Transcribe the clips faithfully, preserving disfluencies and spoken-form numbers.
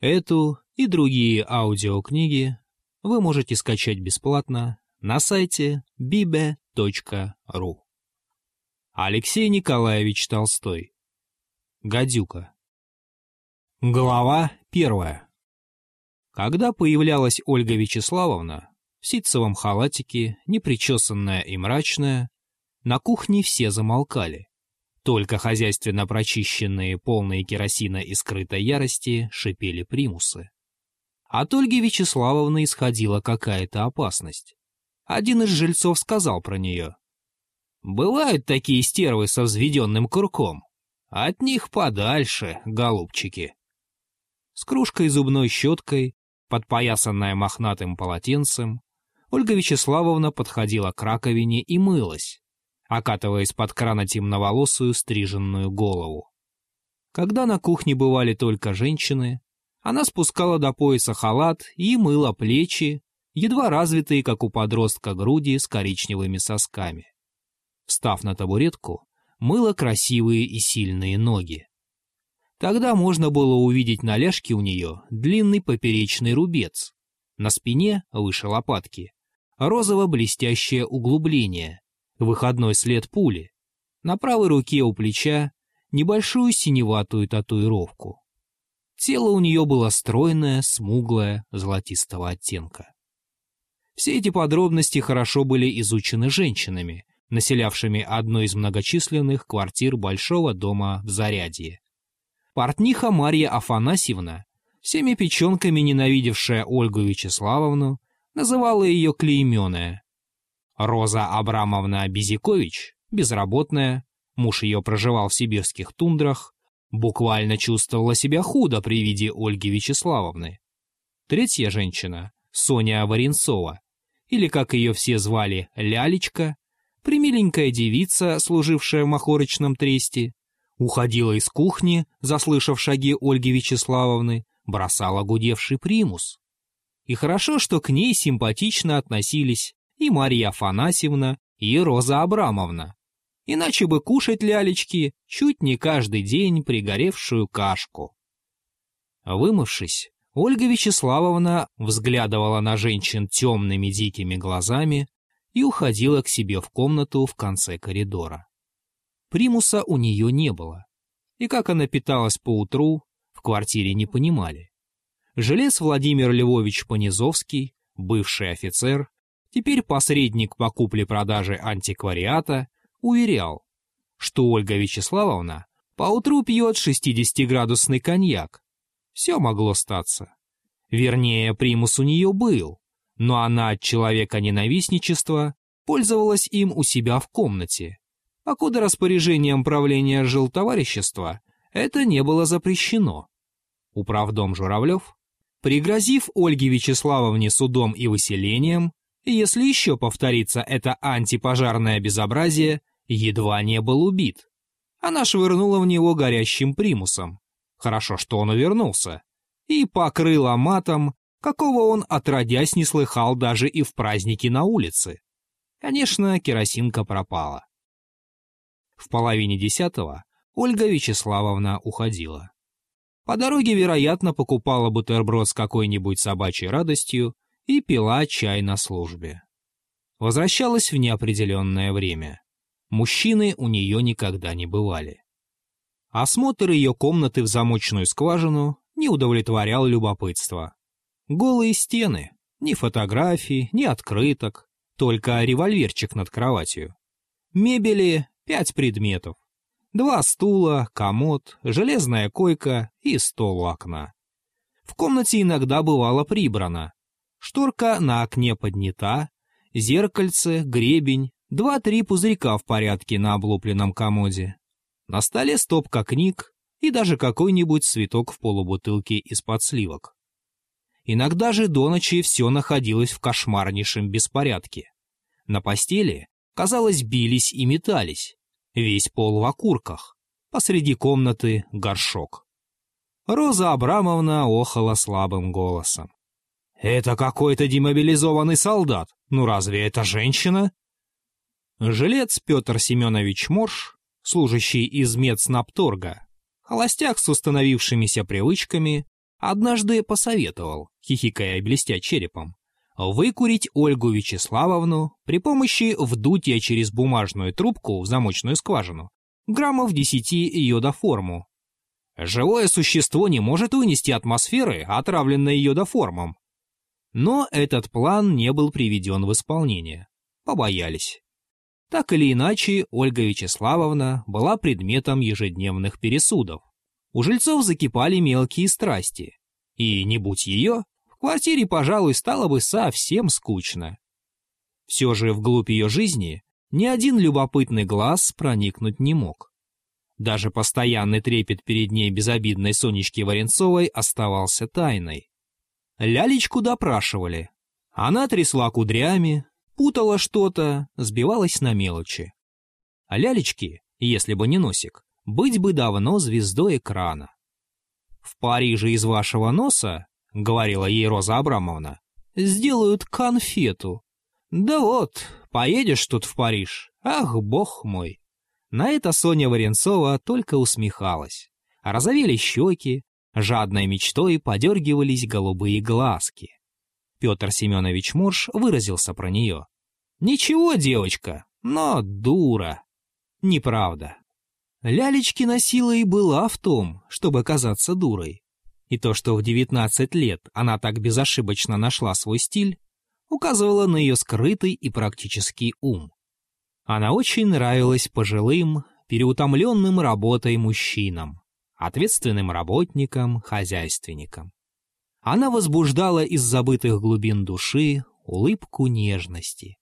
Эту и другие аудиокниги вы можете скачать бесплатно на сайте библия точка ру. Алексей Николаевич Толстой. Гадюка. Глава первая. Когда появлялась Ольга Вячеславовна, в ситцевом халатике, непричесанная и мрачная, на кухне все замолкали. Только хозяйственно прочищенные, полные керосина и скрытой ярости, шипели примусы. От Ольги Вячеславовны исходила какая-то опасность. Один из жильцов сказал про нее: «Бывают такие стервы со взведенным курком. От них подальше, голубчики». С кружкой и зубной щеткой, подпоясанная мохнатым полотенцем, Ольга Вячеславовна подходила к раковине и мылась, окатывая из-под крана темноволосую стриженную голову. Когда на кухне бывали только женщины, она спускала до пояса халат и мыла плечи, едва развитые, как у подростка, груди с коричневыми сосками. Встав на табуретку, мыла красивые и сильные ноги. Тогда можно было увидеть на ляжке у нее длинный поперечный рубец, на спине, выше лопатки, розово-блестящее углубление, выходной след пули, на правой руке у плеча небольшую синеватую татуировку. Тело у нее было стройное, смуглое, золотистого оттенка. Все эти подробности хорошо были изучены женщинами, населявшими одну из многочисленных квартир большого дома в Зарядье. Портниха Марья Афанасьевна, всеми печенками ненавидевшая Ольгу Вячеславовну, называла ее клейменая. Роза Абрамовна Безикович, безработная, муж ее проживал в сибирских тундрах, буквально чувствовала себя худо при виде Ольги Вячеславовны. Третья женщина, Соня Варенцова, или, как ее все звали, Лялечка, примиленькая девица, служившая в махорочном тресте, уходила из кухни, заслышав шаги Ольги Вячеславовны, бросала гудевший примус. И хорошо, что к ней симпатично относились и Марья Афанасьевна, и Роза Абрамовна. Иначе бы кушать лялечки чуть не каждый день пригоревшую кашку. Вымывшись, Ольга Вячеславовна взглядывала на женщин темными дикими глазами и уходила к себе в комнату в конце коридора. Примуса у нее не было, и как она питалась поутру, в квартире не понимали. Жилец Владимир Львович Понизовский, бывший офицер, теперь посредник по купле-продаже антиквариата, уверял, что Ольга Вячеславовна поутру пьет шестидесятиградусный коньяк. Все могло статься. Вернее, примус у нее был, но она от человека-ненавистничества пользовалась им у себя в комнате, покуда распоряжением правления жилтоварищества это не было запрещено. Управдом Журавлев, пригрозив Ольге Вячеславовне судом и выселением, если еще повторится это антипожарное безобразие, едва не был убит. Она швырнула в него горящим примусом. Хорошо, что он увернулся. И покрыла матом, какого он отродясь не слыхал даже и в праздники на улице. Конечно, керосинка пропала. В половине десятого Ольга Вячеславовна уходила. По дороге, вероятно, покупала бутерброд с какой-нибудь собачьей радостью и пила чай на службе. Возвращалась в неопределенное время. Мужчины у нее никогда не бывали. Осмотр ее комнаты в замочную скважину не удовлетворял любопытство. Голые стены, ни фотографий, ни открыток, только револьверчик над кроватью. Мебели — пять предметов. Два стула, комод, железная койка и стол у окна. В комнате иногда бывало прибрано. Шторка на окне поднята, зеркальце, гребень, два-три пузырька в порядке на облупленном комоде. На столе стопка книг и даже какой-нибудь цветок в полубутылке из-под сливок. Иногда же до ночи все находилось в кошмарнейшем беспорядке. На постели, казалось, бились и метались. Весь пол в окурках. Посреди комнаты горшок. Роза Абрамовна охала слабым голосом. «Это какой-то демобилизованный солдат. Ну разве это женщина?» Жилец Петр Семенович Морж, служащий из Медснабторга, холостяк с установившимися привычками, однажды посоветовал, хихикая и блестя черепом, выкурить Ольгу Вячеславовну при помощи вдутия через бумажную трубку в замочную скважину граммов десяти йодоформу. Живое существо не может вынести атмосферы, отравленной йодоформом. Но этот план не был приведен в исполнение. Побоялись. Так или иначе, Ольга Вячеславовна была предметом ежедневных пересудов. У жильцов закипали мелкие страсти. И, не будь ее, в квартире, пожалуй, стало бы совсем скучно. Все же вглубь ее жизни ни один любопытный глаз проникнуть не мог. Даже постоянный трепет перед ней безобидной Сонечки Варенцовой оставался тайной. Лялечку допрашивали. Она трясла кудрями, путала что-то, сбивалась на мелочи. А Лялечке, если бы не носик, быть бы давно звездой экрана. «В Париже из вашего носа, — говорила ей Роза Абрамовна, — сделают конфету. Да вот, поедешь тут в Париж, ах, бог мой!» На это Соня Варенцова только усмехалась. Розовели щеки, жадной мечтой подергивались голубые глазки. Петр Семенович Морж выразился про нее. «Ничего, девочка, но дура». Неправда. Лялечкина сила и была в том, чтобы казаться дурой. И то, что в девятнадцать лет она так безошибочно нашла свой стиль, указывало на ее скрытый и практический ум. Она очень нравилась пожилым, переутомленным работой мужчинам, ответственным работникам, хозяйственникам. Она возбуждала из забытых глубин души улыбку нежности.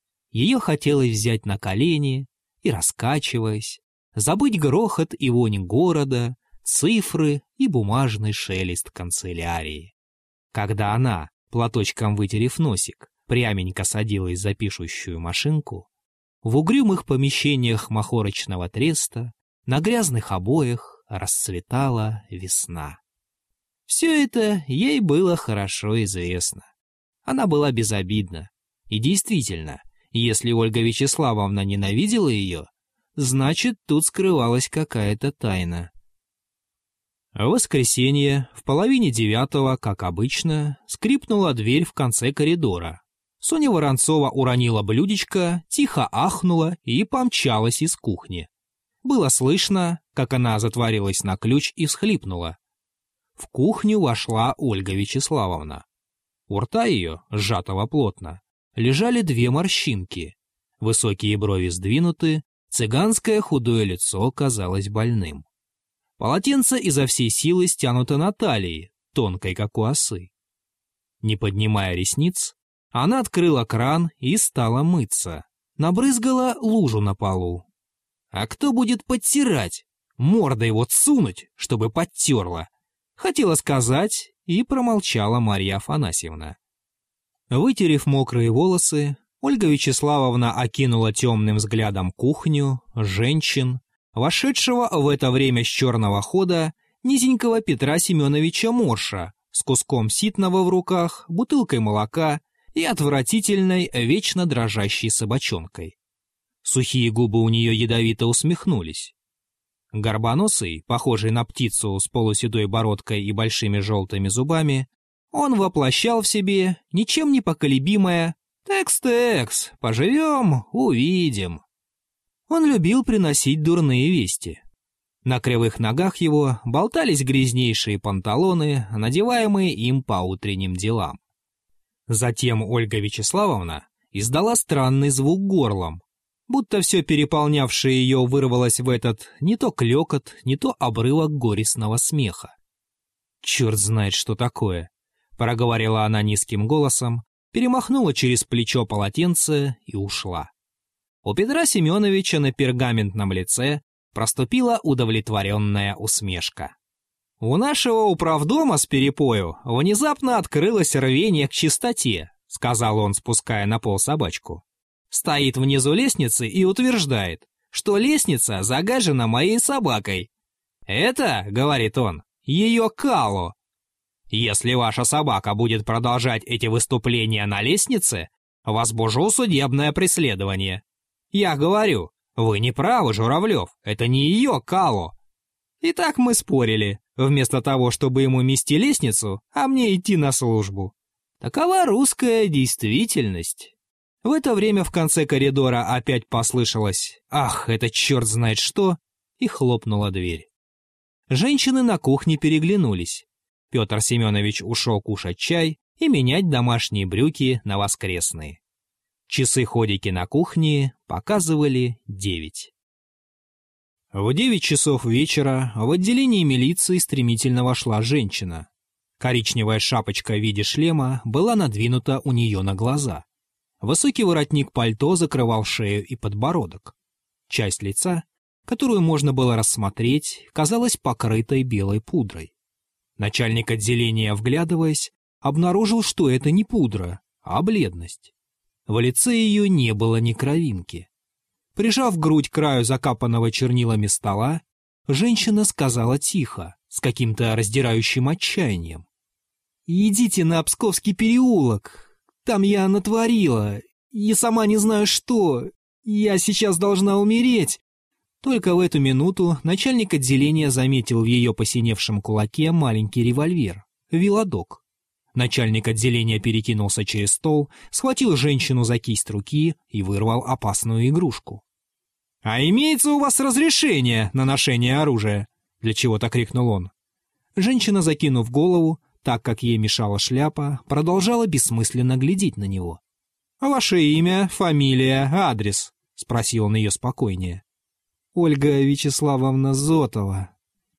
Ее хотелось взять на колени и, раскачиваясь, забыть грохот и вонь города, цифры и бумажный шелест канцелярии. Когда она, платочком вытерев носик, пряменько садилась за пишущую машинку, в угрюмых помещениях махорочного треста на грязных обоях расцветала весна. Все это ей было хорошо известно. Она была безобидна. И действительно, если Ольга Вячеславовна ненавидела ее, значит, тут скрывалась какая-то тайна. В воскресенье, в половине девятого, как обычно, скрипнула дверь в конце коридора. Соня Воронцова уронила блюдечко, тихо ахнула и помчалась из кухни. Было слышно, как она затворилась на ключ и всхлипнула. В кухню вошла Ольга Вячеславовна. У рта ее, сжатого плотно, лежали две морщинки. Высокие брови сдвинуты, цыганское худое лицо казалось больным. Полотенце изо всей силы стянуто на талии, тонкой, как у осы. Не поднимая ресниц, она открыла кран и стала мыться. Набрызгала лужу на полу. А кто будет подтирать? Мордой вот сунуть, чтобы подтерла. Хотела сказать, и промолчала Марья Афанасьевна. Вытерев мокрые волосы, Ольга Вячеславовна окинула темным взглядом кухню, женщин, вошедшего в это время с черного хода низенького Петра Семеновича Морша с куском ситного в руках, бутылкой молока и отвратительной, вечно дрожащей собачонкой. Сухие губы у нее ядовито усмехнулись. Горбоносый, похожий на птицу с полуседой бородкой и большими желтыми зубами, он воплощал в себе ничем не поколебимое «Текс-текс, поживем, увидим». Он любил приносить дурные вести. На кривых ногах его болтались грязнейшие панталоны, надеваемые им по утренним делам. Затем Ольга Вячеславовна издала странный звук горлом, будто все переполнявшее ее вырвалось в этот не то клёкот, не то обрывок горестного смеха. «Черт знает, что такое», — проговорила она низким голосом, перемахнула через плечо полотенце и ушла. У Петра Семеновича на пергаментном лице проступила удовлетворенная усмешка. «У нашего управдома с перепою внезапно открылось рвение к чистоте», — сказал он, спуская на пол собачку. «Стоит внизу лестницы и утверждает, что лестница загажена моей собакой. Это, — говорит он, — ее Кало. Если ваша собака будет продолжать эти выступления на лестнице, возбужу судебное преследование. Я говорю, вы не правы, Журавлев, это не ее Кало». И так мы спорили, вместо того, чтобы ему мести лестницу, а мне идти на службу. Такова русская действительность. В это время в конце коридора опять послышалось «Ах, это черт знает что!» и хлопнула дверь. Женщины на кухне переглянулись. Петр Семенович ушел кушать чай и менять домашние брюки на воскресные. Часы-ходики на кухне показывали девять. В девять часов вечера в отделении милиции стремительно вошла женщина. Коричневая шапочка в виде шлема была надвинута у нее на глаза. Высокий воротник пальто закрывал шею и подбородок. Часть лица, которую можно было рассмотреть, казалась покрытой белой пудрой. Начальник отделения, вглядываясь, обнаружил, что это не пудра, а бледность. В лице ее не было ни кровинки. Прижав грудь к краю закапанного чернилами стола, женщина сказала тихо, с каким-то раздирающим отчаянием: «Идите на Псковский переулок, там я натворила, и сама не знаю что, я сейчас должна умереть». Только в эту минуту начальник отделения заметил в ее посиневшем кулаке маленький револьвер, велодок. Начальник отделения перекинулся через стол, схватил женщину за кисть руки и вырвал опасную игрушку. «А имеется у вас разрешение на ношение оружия?» — для чего-то крикнул он. Женщина, закинув голову, так как ей мешала шляпа, продолжала бессмысленно глядеть на него. «Ваше имя, фамилия, адрес?» — спросил он ее спокойнее. «Ольга Вячеславовна Зотова»,